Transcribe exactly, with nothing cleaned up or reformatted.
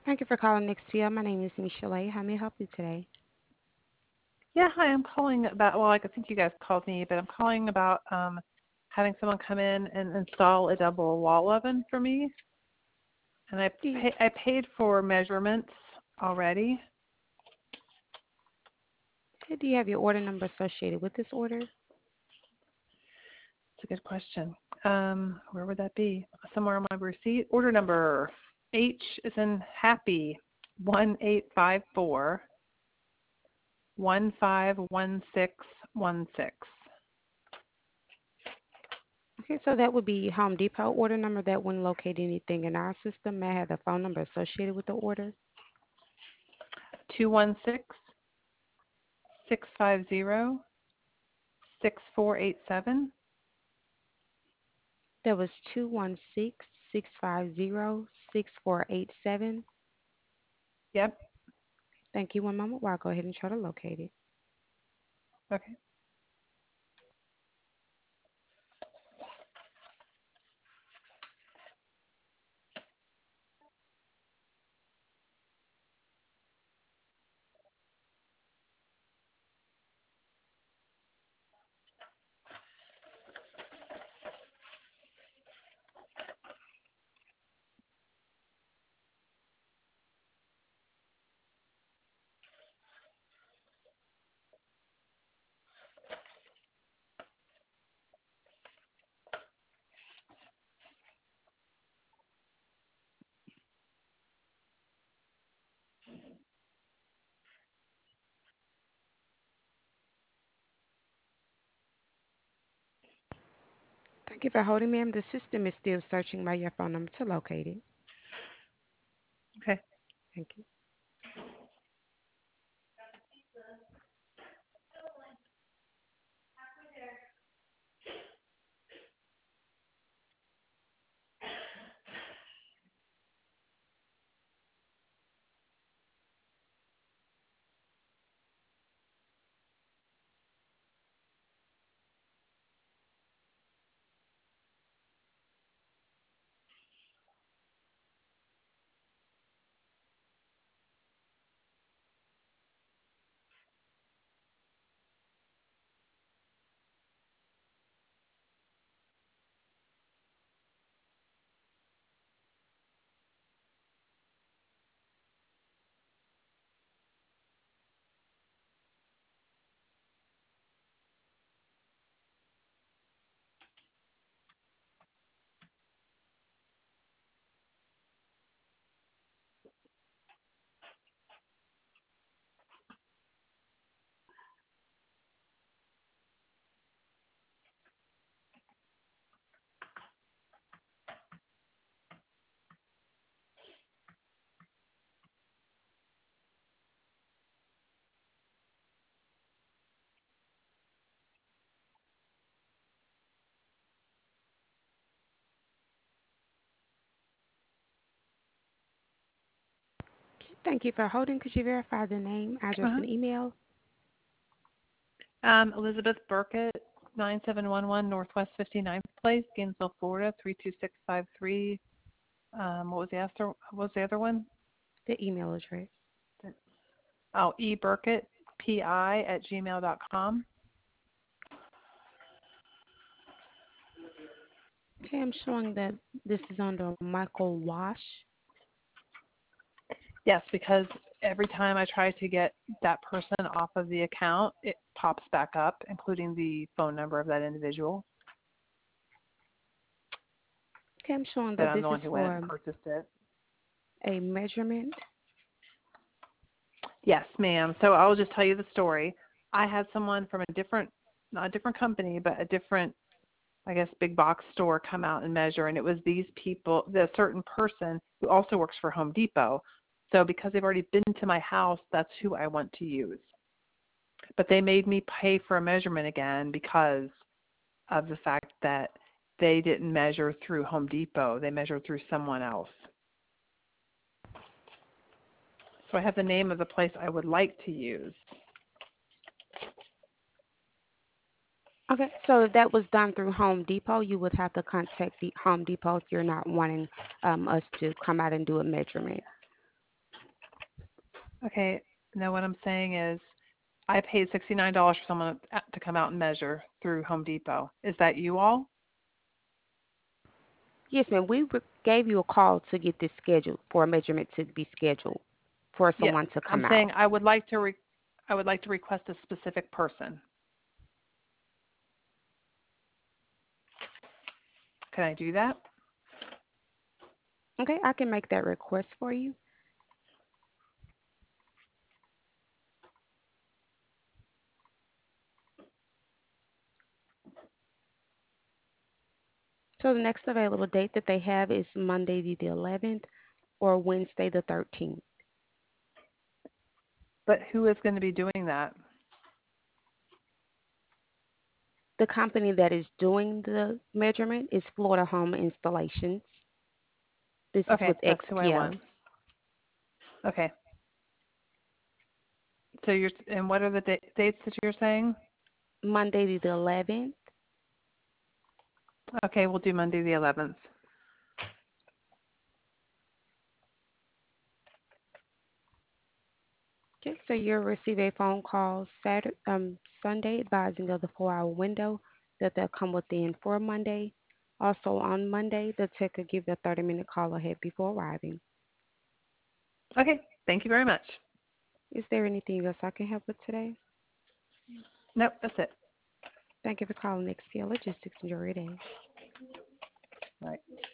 Thank you for calling Nextia. My name is Michelle. How may I help you today? Yeah, hi. I'm calling about. Well, I think you guys called me, but I'm calling about um, having someone come in and install a double wall oven for me. And I Do you, pay, I paid for measurements already. okay, do you have your order number associated with this order? It's a good question. Um, where would that be? Somewhere on my receipt. Order number H is in happy one eight five four one five one six one six. Okay, so that would be Home Depot order number. That wouldn't locate anything in our system. May I have the phone number associated with the order? Two one six six five zero six four eight seven. That was two one six, six five zero, six four eight seven. Yep. Thank you. One moment while I go ahead and try to locate it. Okay. Thank you for holding, ma'am. The system is still searching by your phone number to locate it. Okay. Thank you. Thank you for holding. Could you verify the name, address, Uh-huh. and email? Um, Elizabeth Burkett, nine seven one one Northwest fifty-ninth Place, Gainesville, Florida, three two six five three. Um, what was the other, what was the other one? The email address. Oh, eburkett, P I at gmail dot com. Okay, I'm showing that this is under Michael Wash. Yes, because every time I try to get that person off of the account, it pops back up, including the phone number of that individual. Okay, I'm showing That that I'm this the is one who went and for purchased it. a measurement. Yes, ma'am. So I'll just tell you the story. I had someone from a different, not a different company, but a different, I guess, big box store come out and measure. And it was these people, the certain person who also works for Home Depot. So because they've already been to my house, that's who I want to use. But they made me pay for a measurement again because of the fact that they didn't measure through Home Depot. They measured through someone else. So I have the name of the place I would like to use. Okay, so if that was done through Home Depot, you would have to contact the Home Depot if you're not wanting um, us to come out and do a measurement. Okay. No, what I'm saying is I paid sixty-nine dollars for someone to come out and measure through Home Depot. Is that you all? Yes, ma'am. We re- gave you a call to get this scheduled for a measurement to be scheduled for Yes. someone to I'm come out. saying I would like to re- I would like to request a specific person. Can I do that? Okay, I can make that request for you. So the next available date that they have is Monday the eleventh or Wednesday the thirteenth. But who is going to be doing that? The company that is doing the measurement is Florida Home Installations. This is Okay, with that's who I X P O. want. Okay. So you're and what are the da- dates that you're saying? Monday the eleventh. Okay, we'll do Monday the eleventh. Okay, so you'll receive a phone call Saturday, um, Sunday advising of the four-hour window that they'll come within for Monday. Also on Monday, the tech will give you a thirty-minute call ahead before arriving. Okay, thank you very much. Is there anything else I can help with today? Nope, that's it. Thank you for calling X P L Logistics. Enjoy your day. All right.